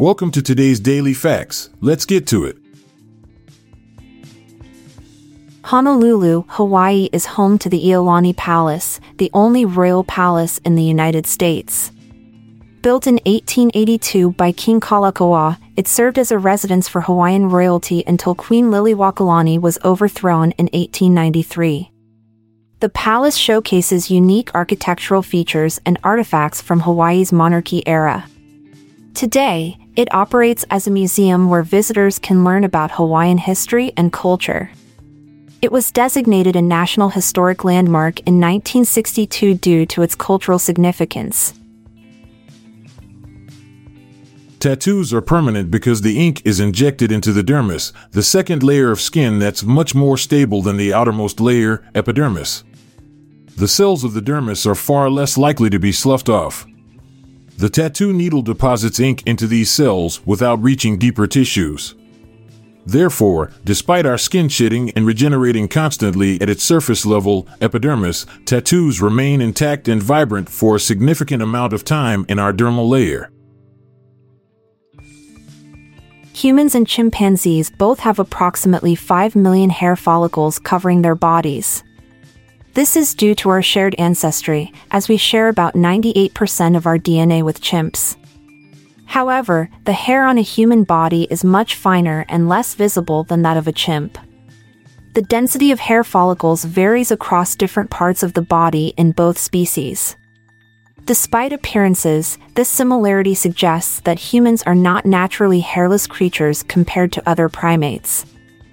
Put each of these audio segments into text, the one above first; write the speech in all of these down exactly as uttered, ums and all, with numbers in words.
Welcome to today's Daily Facts. Let's get to it. Honolulu, Hawaii is home to the Iolani Palace, the only royal palace in the United States. Built in eighteen eighty-two by King Kalakaua, it served as a residence for Hawaiian royalty until Queen Liliuokalani was overthrown in eighteen ninety-three. The palace showcases unique architectural features and artifacts from Hawaii's monarchy era. Today, it operates as a museum where visitors can learn about Hawaiian history and culture. It was designated a National Historic Landmark in nineteen sixty-two due to its cultural significance. Tattoos are permanent because the ink is injected into the dermis, the second layer of skin that's much more stable than the outermost layer, epidermis. The cells of the dermis are far less likely to be sloughed off. The tattoo needle deposits ink into these cells without reaching deeper tissues. Therefore, despite our skin shedding and regenerating constantly at its surface level, epidermis, tattoos remain intact and vibrant for a significant amount of time in our dermal layer. Humans and chimpanzees both have approximately five million hair follicles covering their bodies. This is due to our shared ancestry, as we share about ninety-eight percent of our D N A with chimps. However, the hair on a human body is much finer and less visible than that of a chimp. The density of hair follicles varies across different parts of the body in both species. Despite appearances, this similarity suggests that humans are not naturally hairless creatures compared to other primates.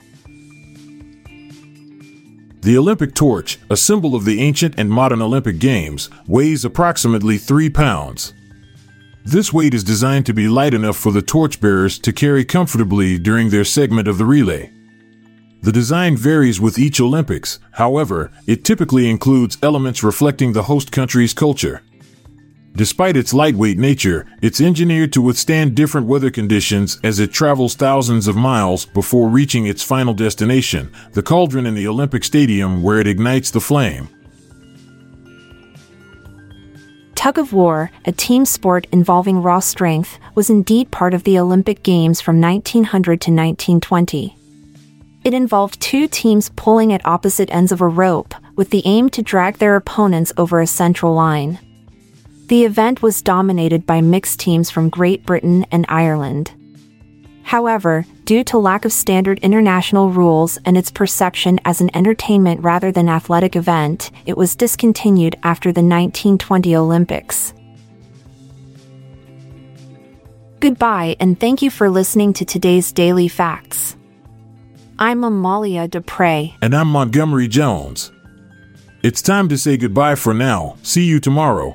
The Olympic torch, a symbol of the ancient and modern Olympic Games, weighs approximately three pounds. This weight is designed to be light enough for the torchbearers to carry comfortably during their segment of the relay. The design varies with each Olympics, however, it typically includes elements reflecting the host country's culture. Despite its lightweight nature, it's engineered to withstand different weather conditions as it travels thousands of miles before reaching its final destination, the cauldron in the Olympic Stadium where it ignites the flame. Tug of war, a team sport involving raw strength, was indeed part of the Olympic Games from nineteen hundred to nineteen twenty. It involved two teams pulling at opposite ends of a rope, with the aim to drag their opponents over a central line. The event was dominated by mixed teams from Great Britain and Ireland. However, due to lack of standard international rules and its perception as an entertainment rather than athletic event, it was discontinued after the nineteen twenty Olympics. Goodbye and thank you for listening to today's Daily Facts. I'm Amalia Dupre. And I'm Montgomery Jones. It's time to say goodbye for now. See you tomorrow.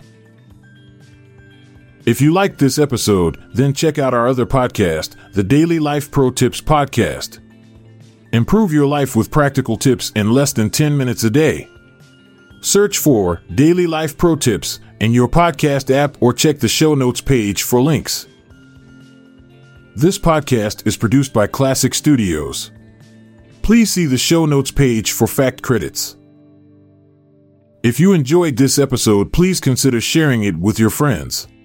If you liked this episode, then check out our other podcast, the Daily Life Pro Tips Podcast. Improve your life with practical tips in less than ten minutes a day. Search for Daily Life Pro Tips in your podcast app or check the show notes page for links. This podcast is produced by Classic Studios. Please see the show notes page for fact credits. If you enjoyed this episode, please consider sharing it with your friends.